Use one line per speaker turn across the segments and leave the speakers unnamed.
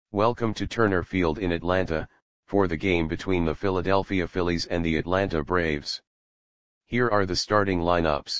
Welcome to Turner Field in Atlanta, for the game between the Philadelphia Phillies and the Atlanta Braves. Here are the starting lineups.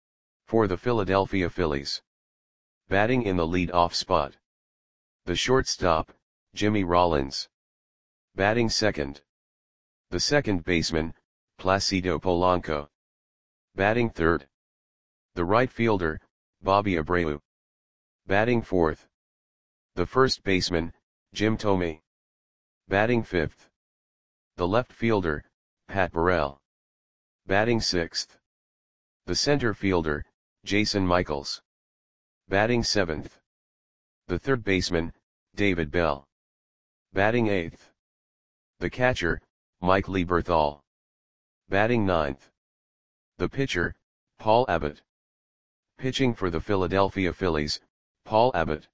For the Philadelphia Phillies. Batting in the lead-off spot. The shortstop, Jimmy Rollins. Batting second. The second baseman, Placido Polanco. Batting third. The right fielder, Bobby Abreu. Batting fourth. The first baseman, Jim Thome. Batting fifth. The left fielder, Pat Burrell. Batting sixth. The center fielder, Jason Michaels. Batting seventh. The third baseman, David Bell. Batting eighth. The catcher, Mike Lieberthal. Batting ninth. The pitcher, Paul Abbott. Pitching for the Philadelphia Phillies, Paul Abbott.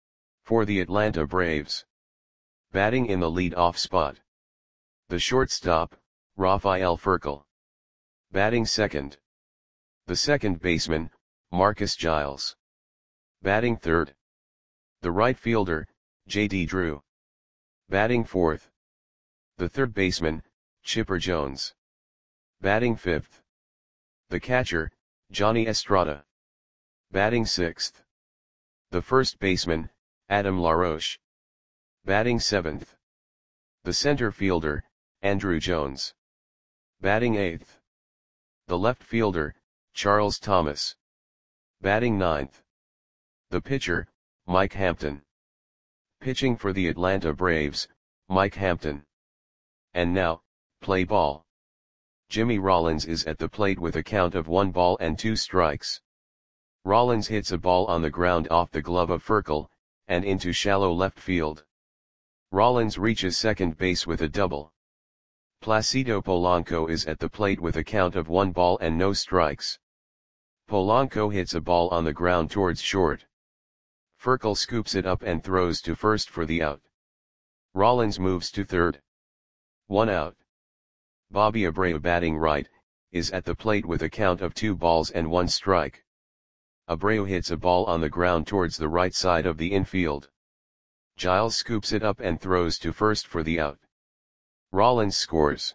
For the Atlanta Braves. Batting in the lead-off spot. The shortstop, Rafael Furcal. Batting second. The second baseman, Marcus Giles. Batting third. The right fielder, J.D. Drew. Batting fourth. The third baseman, Chipper Jones. Batting fifth. The catcher, Johnny Estrada. Batting sixth. The first baseman, Adam LaRoche. Batting seventh. The center fielder, Andruw Jones. Batting eighth. The left fielder, Charles Thomas. Batting ninth. The pitcher, Mike Hampton. Pitching for the Atlanta Braves, Mike Hampton. And now, play ball. Jimmy Rollins is at the plate with a count of 1-2 strikes. Rollins hits a ball on the ground off the glove of Furcal, and into shallow left field. Rollins reaches second base with a double. Placido Polanco is at the plate with a count of 1-0 strikes. Polanco hits a ball on the ground towards short. Furcal scoops it up and throws to first for the out. Rollins moves to third. 1 out. Bobby Abreu, batting right, is at the plate with a count of 2-1 strike. Abreu hits a ball on the ground towards the right side of the infield. Giles scoops it up and throws to first for the out. Rollins scores.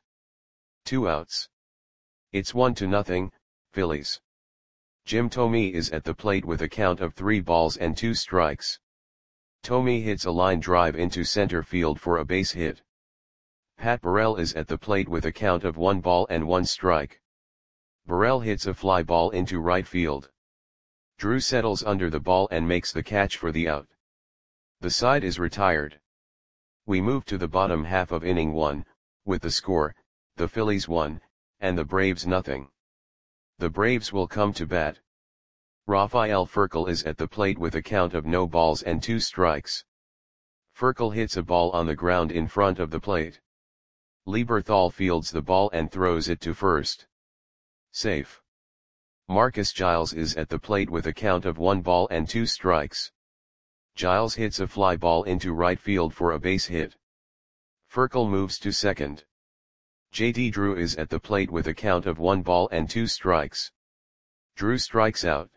2 outs. It's 1-0, Phillies. Jim Thome is at the plate with a count of 3-2 strikes. Thome hits a line drive into center field for a base hit. Pat Burrell is at the plate with a count of 1-1 strike. Burrell hits a fly ball into right field. Drew settles under the ball and makes the catch for the out. The side is retired. We move to the bottom half of inning 1, with the score, the Phillies 1, and the Braves 0. The Braves will come to bat. Rafael Furcal is at the plate with a count of 0-2 strikes. Furcal hits a ball on the ground in front of the plate. Lieberthal fields the ball and throws it to first. Safe. Marcus Giles is at the plate with a count of 1-2 strikes. Giles hits a fly ball into right field for a base hit. Furcal moves to second. J.D. Drew is at the plate with a count of 1-2 strikes. Drew strikes out.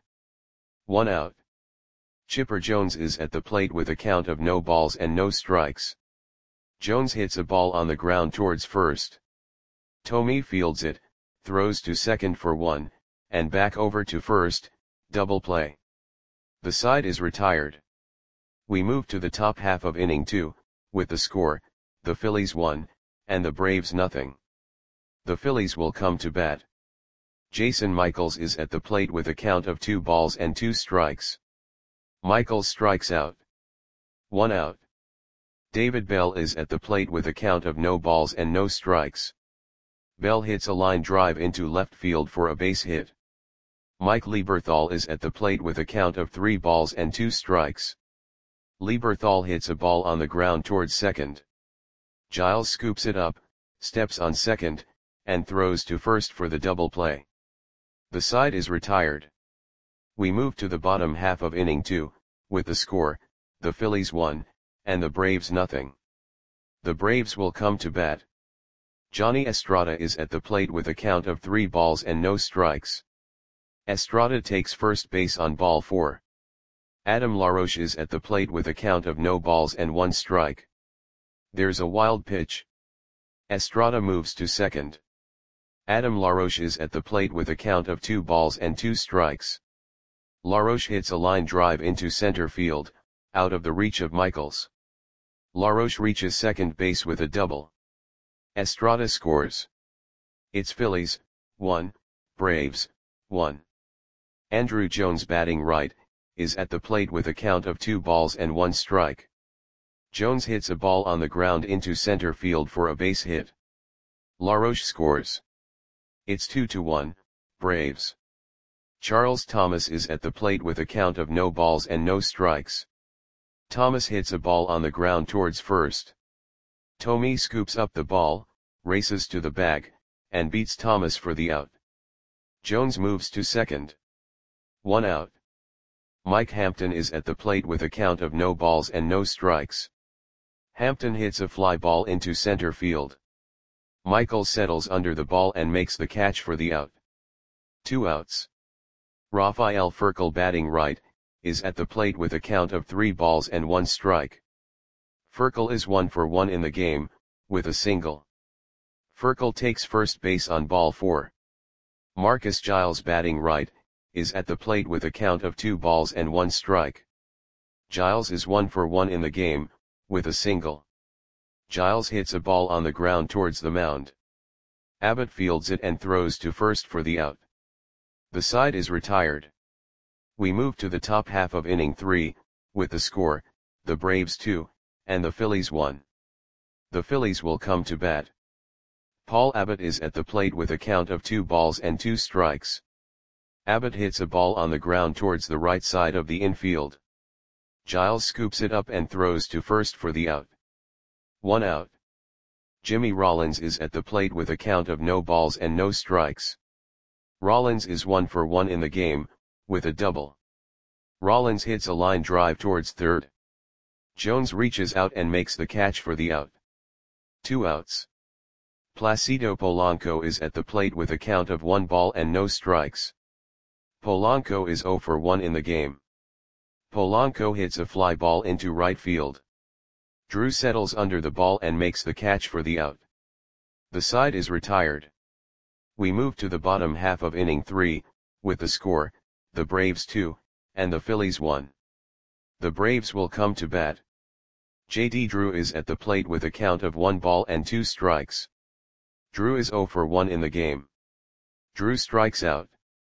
1 out. Chipper Jones is at the plate with a count of 0 strikes. Jones hits a ball on the ground towards first. Thome fields it, throws to second for 1, and back over to first, double play. The side is retired. We move to the top half of inning 2, with the score, the Phillies 1, and the Braves 0. The Phillies will come to bat. Jason Michaels is at the plate with a count of 2-2 strikes. Michaels strikes out. 1 out. David Bell is at the plate with a count of 0 strikes. Bell hits a line drive into left field for a base hit. Mike Lieberthal is at the plate with a count of 3-2 strikes. Lieberthal hits a ball on the ground towards second. Giles scoops it up, steps on second, and throws to first for the double play. The side is retired. We move to the bottom half of inning 2, with the score, the Phillies 1, and the Braves 0. The Braves will come to bat. Johnny Estrada is at the plate with a count of 3 strikes. Estrada takes first base on ball 4. Adam LaRoche is at the plate with a count of no balls and one strike. There's a wild pitch. Estrada moves to second. Adam LaRoche is at the plate with a count of 2 balls and 2 strikes. LaRoche hits a line drive into center field, out of the reach of Michaels. LaRoche reaches second base with a double. Estrada scores. It's Phillies, 1, Braves, 1. Andruw Jones batting right, is at the plate with a count of 2 balls and 1 strike. Jones hits a ball on the ground into center field for a base hit. LaRoche scores. It's 2-1, Braves. Charles Thomas is at the plate with a count of no balls and no strikes. Thomas hits a ball on the ground towards first. Thome scoops up the ball, races to the bag, and beats Thomas for the out. Jones moves to second. 1 out. Mike Hampton is at the plate with a count of no balls and no strikes. Hampton hits a fly ball into center field. Michael settles under the ball and makes the catch for the out. 2 outs. Rafael Furcal batting right, is at the plate with a count of 3 balls and 1 strike. Furcal is 1 for 1 in the game, with a single. Furcal takes first base on ball 4. Marcus Giles batting right, is at the plate with a count of 2 balls and 1 strike. Giles is 1 for 1 in the game, with a single. Giles hits a ball on the ground towards the mound. Abbott fields it and throws to first for the out. The side is retired. We move to the top half of inning 3, with the score, the Braves 2, and the Phillies 1. The Phillies will come to bat. Paul Abbott is at the plate with a count of 2 balls and 2 strikes. Abbott hits a ball on the ground towards the right side of the infield. Giles scoops it up and throws to first for the out. 1 out. Jimmy Rollins is at the plate with a count of no balls and no strikes. Rollins is 1 for 1 in the game, with a double. Rollins hits a line drive towards third. Jones reaches out and makes the catch for the out. 2 outs. Placido Polanco is at the plate with a count of 1 ball and no strikes. Polanco is 0 for 1 in the game. Polanco hits a fly ball into right field. Drew settles under the ball and makes the catch for the out. The side is retired. We move to the bottom half of inning 3, with the score, the Braves 2, and the Phillies 1. The Braves will come to bat. J.D. Drew is at the plate with a count of 1 ball and 2 strikes. Drew is 0 for 1 in the game. Drew strikes out.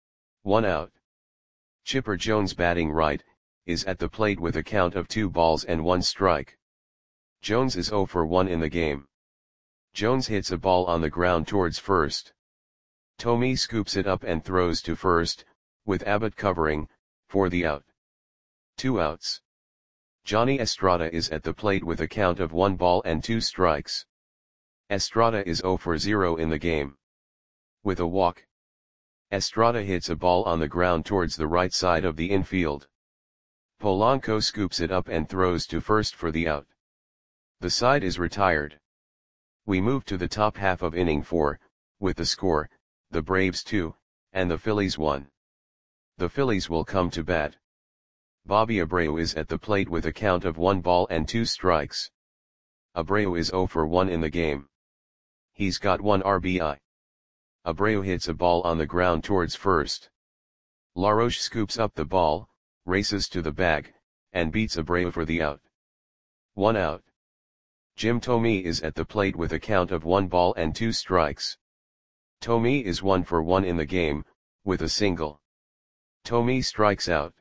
1 out. Chipper Jones batting right, is at the plate with a count of 2 balls and 1 strike. Jones is 0 for 1 in the game. Jones hits a ball on the ground towards first. Thome scoops it up and throws to first, with Abbott covering, for the out. 2 outs. Johnny Estrada is at the plate with a count of 1 ball and 2 strikes. Estrada is 0 for 0 in the game. With a walk. Estrada hits a ball on the ground towards the right side of the infield. Polanco scoops it up and throws to first for the out. The side is retired. We move to the top half of inning 4, with the score, the Braves 2, and the Phillies 1. The Phillies will come to bat. Bobby Abreu is at the plate with a count of 1 ball and 2 strikes. Abreu is 0 for 1 in the game. He's got 1 RBI. Abreu hits a ball on the ground towards first. LaRoche scoops up the ball, races to the bag, and beats Abreu for the out. 1 out. Jim Thome is at the plate with a count of 1 ball and 2 strikes. Thome is 1 for 1 in the game, with a single. Thome strikes out.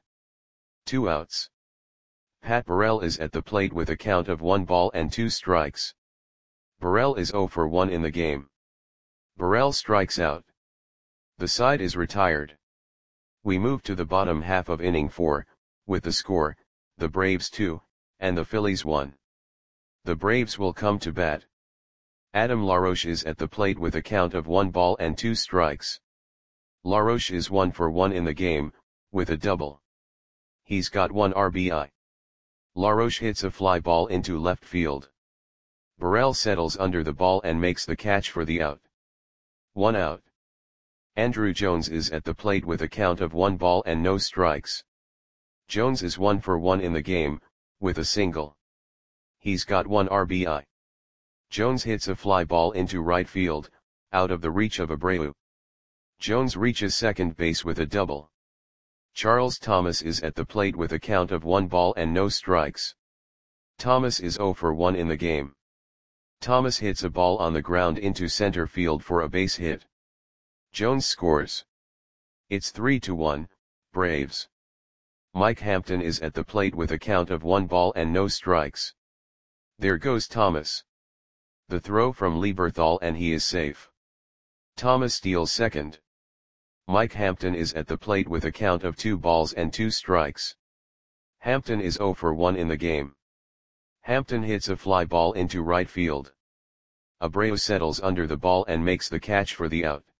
2 outs. Pat Burrell is at the plate with a count of 1 ball and 2 strikes. Burrell is 0 for 1 in the game. Burrell strikes out. The side is retired. We move to the bottom half of inning 4, with the score, the Braves 2, and the Phillies 1. The Braves will come to bat. Adam LaRoche is at the plate with a count of 1 ball and 2 strikes. LaRoche is 1 for 1 in the game, with a double. He's got 1 RBI. LaRoche hits a fly ball into left field. Burrell settles under the ball and makes the catch for the out. 1 out. Andruw Jones is at the plate with a count of 1 ball and no strikes. Jones is 1 for 1 in the game, with a single. He's got 1 RBI. Jones hits a fly ball into right field, out of the reach of Abreu. Jones reaches second base with a double. Charles Thomas is at the plate with a count of 1 ball and no strikes. Thomas is 0 for 1 in the game. Thomas hits a ball on the ground into center field for a base hit. Jones scores. It's 3-1, Braves. Mike Hampton is at the plate with a count of 1 ball and no strikes. There goes Thomas. The throw from Lieberthal and he is safe. Thomas steals second. Mike Hampton is at the plate with a count of 2 balls and 2 strikes. Hampton is 0 for 1 in the game. Hampton hits a fly ball into right field. Abreu settles under the ball and makes the catch for the out.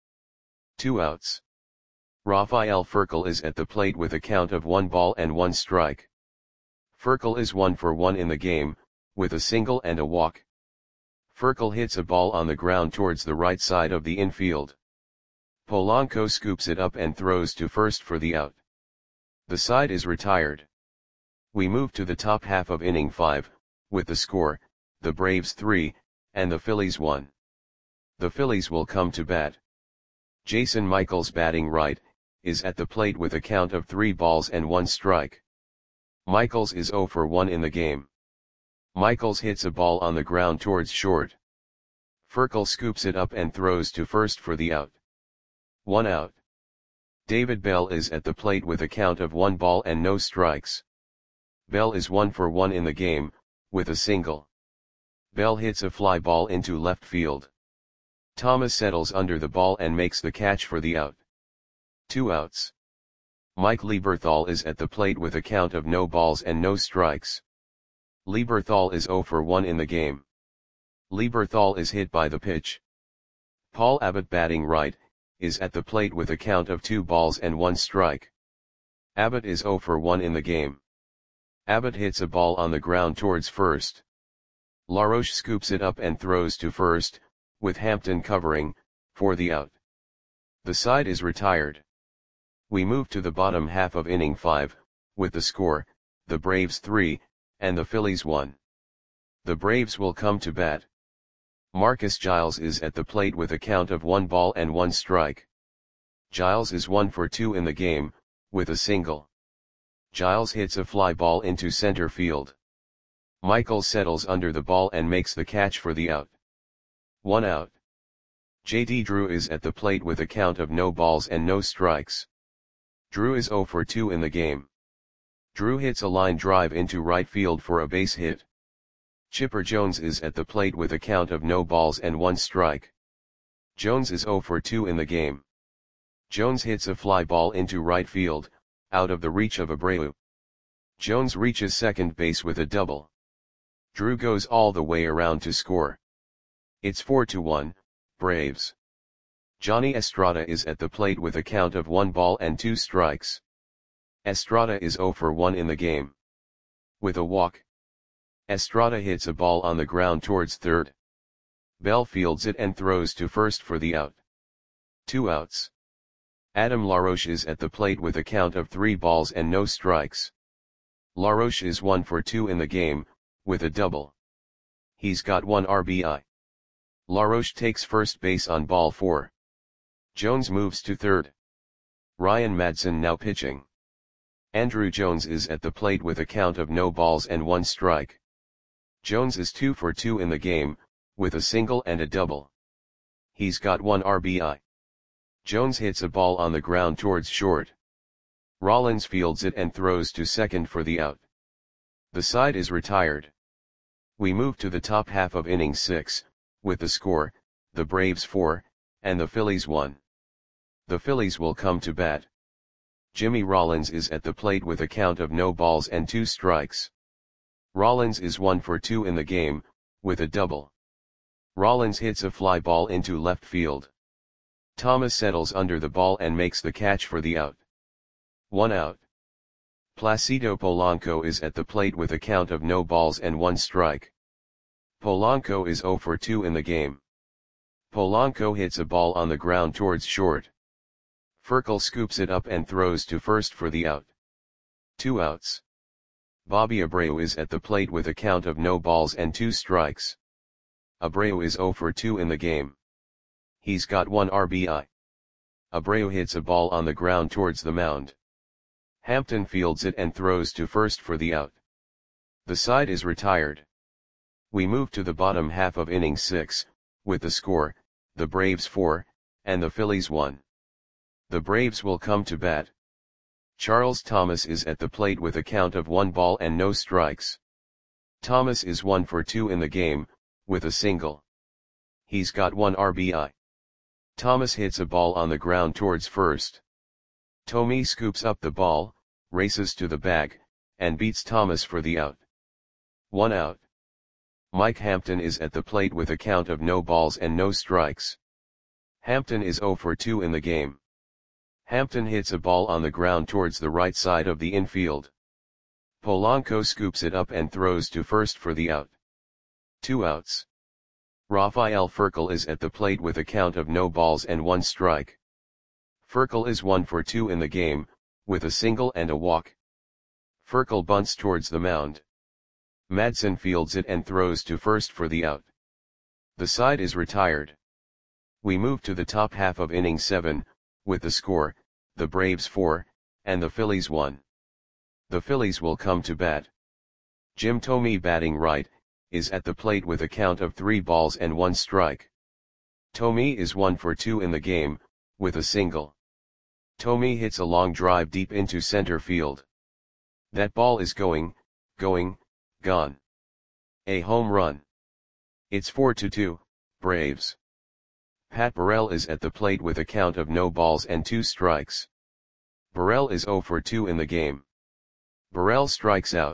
2 outs. Rafael Furcal is at the plate with a count of 1 ball and 1 strike. Furcal is 1 for 1 in the game, with a single and a walk. Furcal hits a ball on the ground towards the right side of the infield. Polanco scoops it up and throws to first for the out. The side is retired. We move to the top half of inning 5, with the score, the Braves 3, and the Phillies 1. The Phillies will come to bat. Jason Michaels, batting right, is at the plate with a count of 3 balls and 1 strike. Michaels is 0 for 1 in the game. Michaels hits a ball on the ground towards short. Furcal scoops it up and throws to first for the out. 1 out. David Bell is at the plate with a count of 1 ball and no strikes. Bell is 1 for 1 in the game, with a single. Bell hits a fly ball into left field. Thomas settles under the ball and makes the catch for the out. 2 outs. Mike Lieberthal is at the plate with a count of no balls and no strikes. Lieberthal is 0 for 1 in the game. Lieberthal is hit by the pitch. Paul Abbott, batting right, is at the plate with a count of 2 balls and 1 strike. Abbott is 0 for 1 in the game. Abbott hits a ball on the ground towards first. LaRoche scoops it up and throws to first, with Hampton covering, for the out. The side is retired. We move to the bottom half of inning 5, with the score, the Braves 3, and the Phillies 1. The Braves will come to bat. Marcus Giles is at the plate with a count of 1 ball and 1 strike. Giles is 1 for 2 in the game, with a single. Giles hits a fly ball into center field. Michael settles under the ball and makes the catch for the out. 1 out. J.D. Drew is at the plate with a count of no balls and no strikes. Drew is 0 for 2 in the game. Drew hits a line drive into right field for a base hit. Chipper Jones is at the plate with a count of no balls and 1 strike. Jones is 0 for 2 in the game. Jones hits a fly ball into right field, out of the reach of Abreu. Jones reaches second base with a double. Drew goes all the way around to score. It's 4-1, Braves. Johnny Estrada is at the plate with a count of 1 ball and 2 strikes. Estrada is 0 for 1 in the game. With a walk. Estrada hits a ball on the ground towards third. Bell fields it and throws to first for the out. 2 outs. Adam LaRoche is at the plate with a count of 3 balls and no strikes. LaRoche is 1 for 2 in the game, with a double. He's got 1 RBI. LaRoche takes first base on ball 4. Jones moves to third. Ryan Madson now pitching. Andrew Jones is at the plate with a count of no balls and 1 strike. Jones is 2 for 2 in the game, with a single and a double. He's got 1 RBI. Jones hits a ball on the ground towards short. Rollins fields it and throws to second for the out. The side is retired. We move to the top half of inning 6, with the score, the Braves 4, and the Phillies 1. The Phillies will come to bat. Jimmy Rollins is at the plate with a count of no balls and 2 strikes. Rollins is 1 for 2 in the game, with a double. Rollins hits a fly ball into left field. Thomas settles under the ball and makes the catch for the out. 1 out. Placido Polanco is at the plate with a count of no balls and 1 strike. Polanco is 0 for 2 in the game. Polanco hits a ball on the ground towards short. Furcal scoops it up and throws to first for the out. 2 outs. Bobby Abreu is at the plate with a count of no balls and 2 strikes. Abreu is 0 for 2 in the game. He's got 1 RBI. Abreu hits a ball on the ground towards the mound. Hampton fields it and throws to first for the out. The side is retired. We move to the bottom half of inning 6, with the score, the Braves 4, and the Phillies 1. The Braves will come to bat. Charles Thomas is at the plate with a count of 1 ball and no strikes. Thomas is 1 for 2 in the game, with a single. He's got 1 RBI. Thomas hits a ball on the ground towards first. Thome scoops up the ball, races to the bag, and beats Thomas for the out. 1 out. Mike Hampton is at the plate with a count of no balls and no strikes. Hampton is 0 for 2 in the game. Hampton hits a ball on the ground towards the right side of the infield. Polanco scoops it up and throws to first for the out. 2 outs. Rafael Furcal is at the plate with a count of no balls and 1 strike. Furcal is 1 for 2 in the game, with a single and a walk. Furcal bunts towards the mound. Madsen fields it and throws to first for the out. The side is retired. We move to the top half of inning 7, with the score, the Braves 4, and the Phillies 1. The Phillies will come to bat. Jim Thome, batting right, is at the plate with a count of 3 balls and 1 strike. Thome is 1 for 2 in the game, with a single. Thome hits a long drive deep into center field. That ball is going, gone. A home run. It's 4-2, Braves. Pat Burrell is at the plate with a count of no balls and 2 strikes. Burrell is 0 for 2 in the game. Burrell strikes out.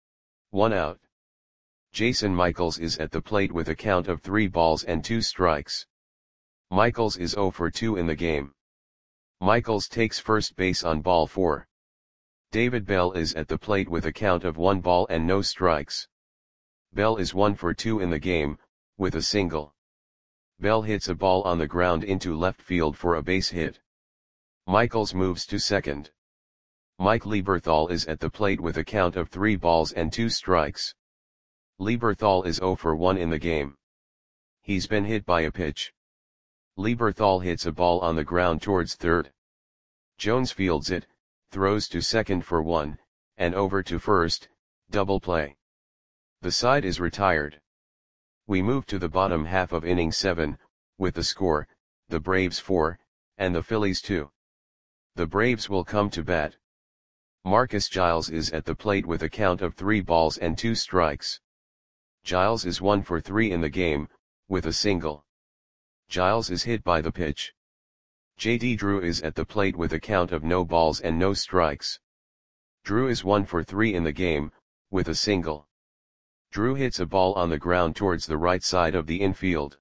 1 out. Jason Michaels is at the plate with a count of 3 balls and 2 strikes. Michaels is 0 for 2 in the game. Michaels takes first base on ball 4. David Bell is at the plate with a count of 1 ball and no strikes. Bell is 1 for 2 in the game, with a single. Bell hits a ball on the ground into left field for a base hit. Michaels moves to second. Mike Lieberthal is at the plate with a count of 3 balls and 2 strikes. Lieberthal is 0 for 1 in the game. He's been hit by a pitch. Lieberthal hits a ball on the ground towards third. Jones fields it, throws to second for 1, and over to first, double play. The side is retired. We move to the bottom half of inning 7, with the score, the Braves 4, and the Phillies 2. The Braves will come to bat. Marcus Giles is at the plate with a count of 3 balls and 2 strikes. Giles is 1 for 3 in the game, with a single. Giles is hit by the pitch. J.D. Drew is at the plate with a count of no balls and no strikes. Drew is 1 for 3 in the game, with a single. Drew hits a ball on the ground towards the right side of the infield.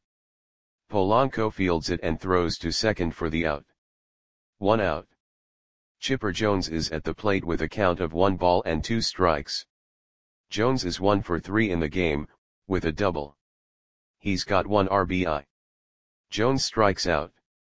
Polanco fields it and throws to second for the out. 1 out. Chipper Jones is at the plate with a count of 1 ball and 2 strikes. Jones is 1 for 3 in the game, with a double. He's got 1 RBI. Jones strikes out.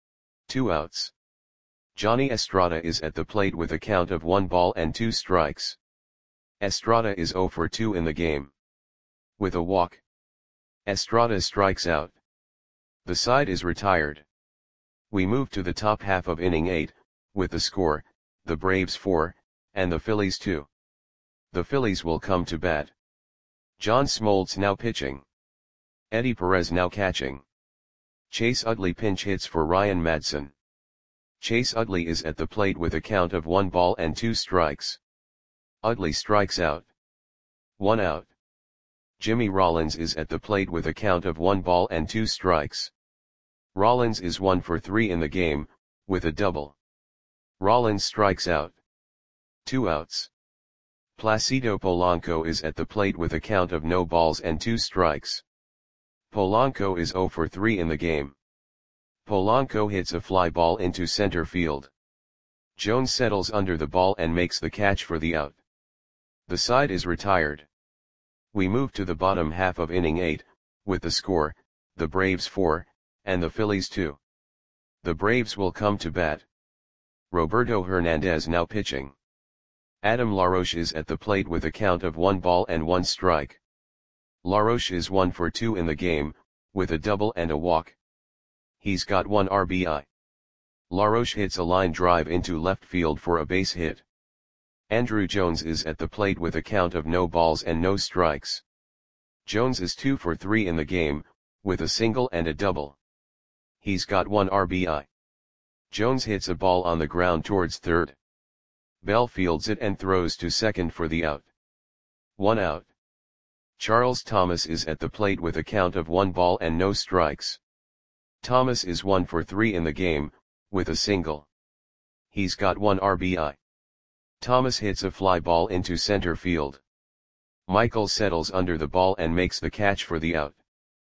2 outs. Johnny Estrada is at the plate with a count of 1 ball and 2 strikes. Estrada is 0 for 2 in the game. With a walk. Estrada strikes out. The side is retired. We move to the top half of inning 8, with the score, the Braves 4, and the Phillies 2. The Phillies will come to bat. John Smoltz now pitching. Eddie Perez now catching. Chase Utley pinch hits for Ryan Madsen. Chase Utley is at the plate with a count of 1 ball and 2 strikes. Utley strikes out. 1 out. Jimmy Rollins is at the plate with a count of 1 ball and 2 strikes. Rollins is 1 for 3 in the game, with a double. Rollins strikes out. 2 outs. Placido Polanco is at the plate with a count of no balls and 2 strikes. Polanco is 0 for 3 in the game. Polanco hits a fly ball into center field. Jones settles under the ball and makes the catch for the out. The side is retired. We move to the bottom half of inning 8, with the score, the Braves 4, and the Phillies 2. The Braves will come to bat. Roberto Hernandez now pitching. Adam LaRoche is at the plate with a count of 1 ball and 1 strike. LaRoche is 1 for 2 in the game, with a double and a walk. He's got 1 RBI. LaRoche hits a line drive into left field for a base hit. Andruw Jones is at the plate with a count of no balls and no strikes. Jones is 2 for 3 in the game, with a single and a double. He's got 1 RBI. Jones hits a ball on the ground towards third. Bell fields it and throws to second for the out. 1 out. Charles Thomas is at the plate with a count of 1 ball and no strikes. Thomas is 1 for 3 in the game, with a single. He's got 1 RBI. Thomas hits a fly ball into center field. Michael settles under the ball and makes the catch for the out.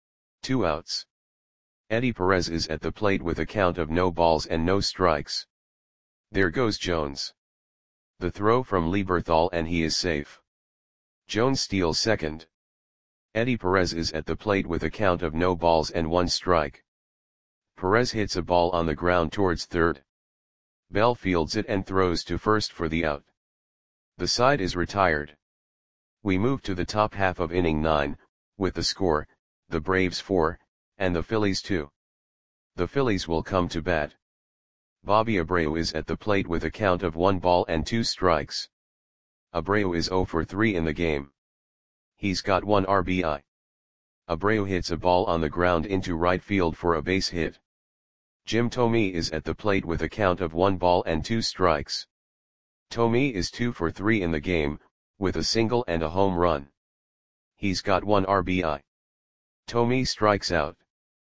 2 outs. Eddie Perez is at the plate with a count of no balls and no strikes. There goes Jones. The throw from Lieberthal and he is safe. Jones steals second. Eddie Perez is at the plate with a count of no balls and 1 strike. Perez hits a ball on the ground towards third. Bell fields it and throws to first for the out. The side is retired. We move to the top half of inning 9, with the score, the Braves 4, and the Phillies 2. The Phillies will come to bat. Bobby Abreu is at the plate with a count of 1 ball and 2 strikes. Abreu is 0 for 3 in the game. He's got 1 RBI. Abreu hits a ball on the ground into right field for a base hit. Jim Thome is at the plate with a count of 1 ball and 2 strikes. Thome is 2 for 3 in the game, with a single and a home run. He's got 1 RBI. Thome strikes out.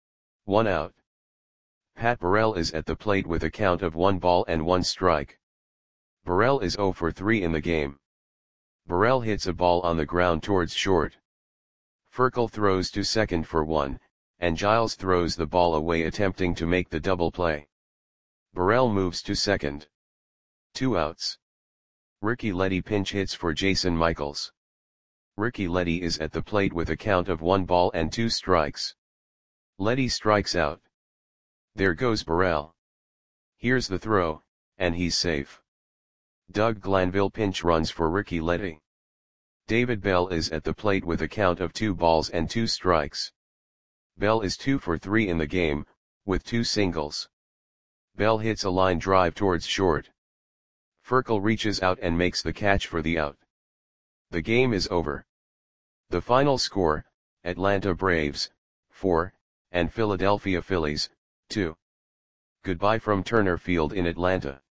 1 out. Pat Burrell is at the plate with a count of 1 ball and 1 strike. Burrell is 0 for 3 in the game. Burrell hits a ball on the ground towards short. Furcal throws to second for 1, and Giles throws the ball away attempting to make the double play. Burrell moves to second. 2 outs. Ricky Leddy pinch hits for Jason Michaels. Ricky Leddy is at the plate with a count of 1 ball and 2 strikes. Leddy strikes out. There goes Burrell. Here's the throw, and he's safe. Doug Glanville pinch runs for Ricky Leddy. David Bell is at the plate with a count of 2 balls and 2 strikes. Bell is 2 for 3 in the game, with 2 singles. Bell hits a line drive towards short. Furcal reaches out and makes the catch for the out. The game is over. The final score, Atlanta Braves, 4, and Philadelphia Phillies, 2. Goodbye from Turner Field in Atlanta.